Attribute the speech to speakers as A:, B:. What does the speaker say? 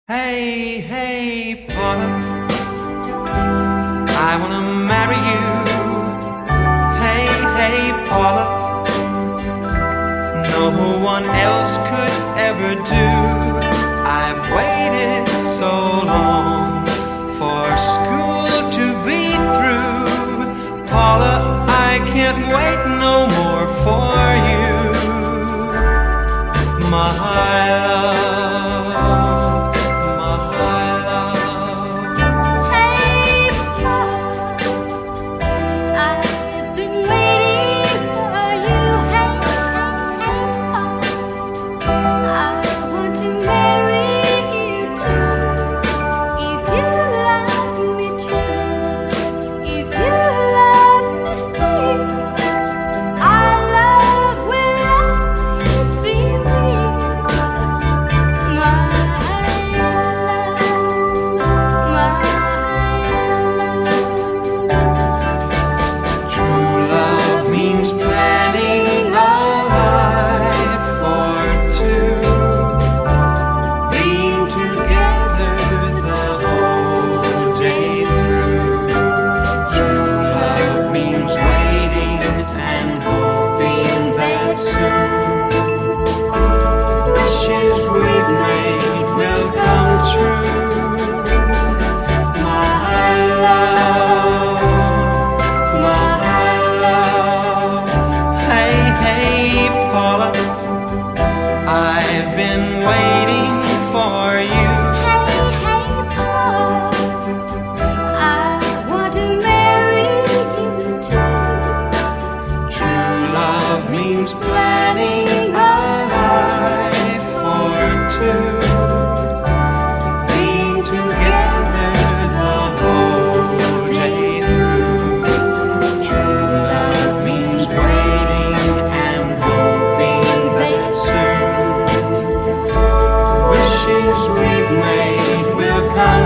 A: Hey, hey, Paula, I wanna marry you. Hey, hey, Paula, no one else could ever do. I've waited so long for school to be through. Paula, I can't wait no more for you, my love. I've been waiting for you.
B: Hey, hey, Paul, I want to marry you too.
A: True love means planning a life for two, being together the whole day through. True love means waiting and hoping that soon wishes we've made will come